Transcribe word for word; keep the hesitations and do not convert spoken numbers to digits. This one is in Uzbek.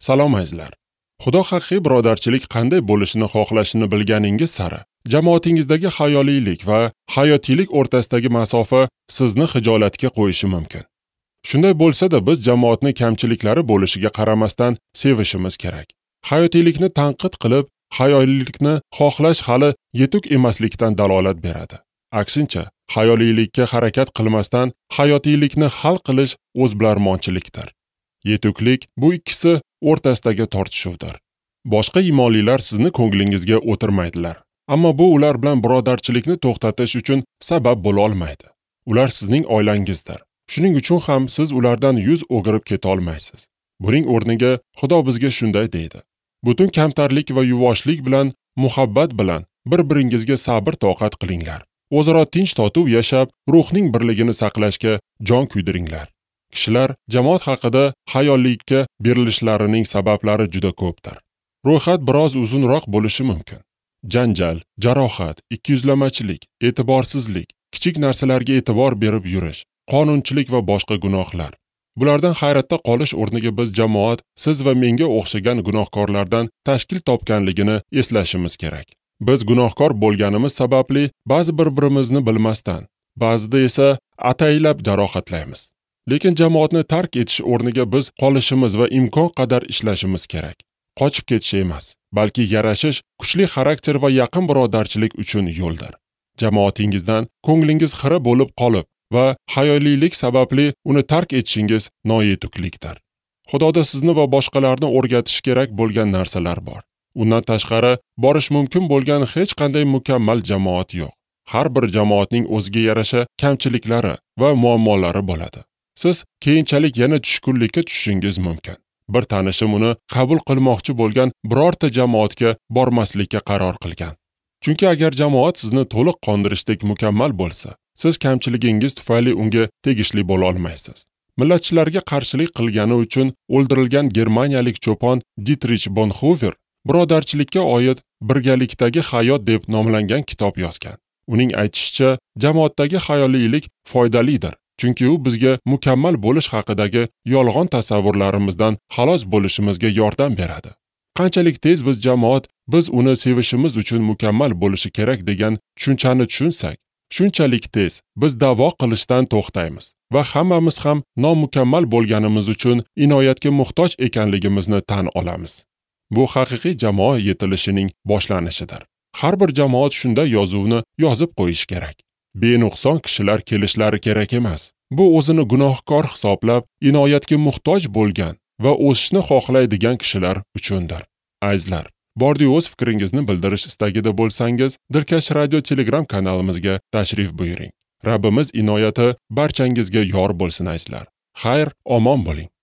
Salom azizlar. Xudo haqiqiy birodarchilik qanday bo'lishini xohlashini bilganingiz sari, jamoatingizdagi hayoliylik va hayotiylik o'rtasidagi masofa sizni hijolatga qo'yishi mumkin. Shunday bo'lsa-da, biz jamoatni kamchiliklari bo'lishiga qaramasdan sevishimiz kerak. Hayotiylikni tanqid qilib, hayoliylikni xohlash hali yetuk emaslikdan dalolat beradi. Aksincha, hayoliylikka harakat qilmasdan hayotiylikni hal qilish o'zbilarmonchilikdir. Yetuklik bu ikkisi o'rtasidagi tortishuvdir. Boshqa iymonlilar sizni ko'nglingizga o'tirmaydilar. Ammo bu ular bilan birodarchilikni to'xtatish uchun sabab bo'la olmaydi. Ular sizning oilangizdir. Shuning uchun ham siz ulardan yuz o'girib keta olmaysiz. Buning o'rniga Xudo bizga shunday deydi: butun kamtarlik va yuvoshlik bilan, muhabbat bilan bir-biringizga sabr toqat qilinglar. O'zaro tinch totuv yashab, ruhning birligini saqlashga jon kuydiringlar. Kishilar jamoat haqida hayollikka berilishlarining sabablari juda ko'pdir. Ro'yxat biroz uzunroq bo'lishi mumkin. Janjal, jarohat, ikkiyuzlamachilik, e'tiborsizlik, kichik narsalarga e'tibor berib yurish, qonunchilik va boshqa gunohlar. Bulardan hayratda qolish o'rniga biz jamoat siz va menga o'xshagan gunohkorlardan tashkil topganligini eslashimiz kerak. Biz gunohkor bo'lganimiz sababli ba'zi bir-birimizni bilmasdan, ba'zida esa ataylab jarohatlaymiz. Lekin jamoatni tark etish o'rniga biz qolishimiz va imkon qadar ishlashimiz kerak. Qochib ketish emas, balki yarashish, kuchli xarakter va yaqin birodarchilik uchun yo'ldir. Jamoatingizdan ko'nglingiz xira bo'lib qolib va hayoliylik sababli uni tark etishingiz noyetuklikdir. Xudoda sizni va boshqalarni o'rgatish kerak bo'lgan narsalar bor. Undan tashqari borish mumkin bo'lgan hech qanday mukammal jamoat yo'q. Har bir jamoatning o'ziga yarasha kamchiliklari va muammolari bo'ladi. Siz keyinchalik yana tushkunlikka tushishingiz mumkin. Bir tanishim uni qabul qilmoqchi bo'lgan birorta jamoatga bormaslikka qaror qilgan. Chunki agar jamoat sizni to'liq qondirishdek mukammal bo'lsa, siz kamchiligingiz tufayli unga tegishli bo'la olmaysiz. Millatchilarga qarshilik qilgani uchun o'ldirilgan germaniyalik cho'pon Dietrich Bonhoeffer birodarchilikka oid birgalikdagi hayot deb nomlangan kitob yozgan. Uning aytishicha, jamoatdagi hayoliylik foydalidir. Chunki u bizga mukammal bo'lish haqidagi yolg'on tasavvurlarimizdan xalos bo'lishimizga yordam beradi. Qanchalik tez biz jamoat biz uni sevishimiz uchun mukammal bo'lishi kerak degan tushunchani tushunsak, shunchalik tez biz da'vo qilishdan to'xtaymiz va hammamiz ham nomukammal bo'lganimiz uchun inoyatga muhtoj ekanligimizni tan olamiz. Bu haqiqiy jamoa yetilishining boshlanishidir. Har bir jamoat shunday yozuvni yozib qo'yish kerak. Benuqson kishilar kelishlari kerak emas. Bu o'zini gunohkor hisoblab, inoyatga muhtoj bo'lgan va o'sishni xohlaydigan kishilar uchundir. Azizlar, bordi o'z fikringizni bildirish istagida bo'lsangiz, Dilkash radio Telegram kanalimizga tashrif buyuring. Rabbimiz inoyati barchangizga yor bo'lsin azizlar. Xayr, omon bo'ling.